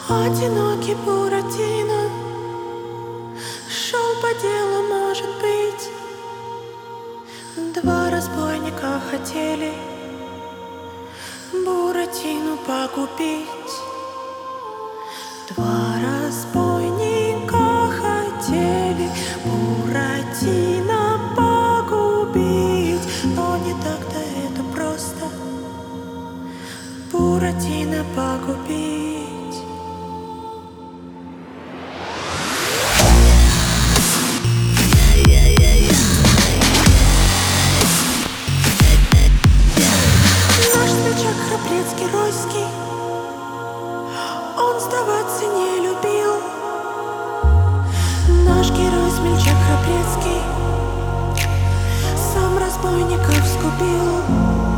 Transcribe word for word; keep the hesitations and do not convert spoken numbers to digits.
Одинокий Буратино шел по делу, может быть. Два разбойника хотели Буратино погубить. Два разбойника хотели Буратино погубить. Но не так-то это просто Буратино погубить. Храбрецкий Роський, он сдаваться не любил. Наш герой смельчак Храбрецкий сам разбойников сгубил.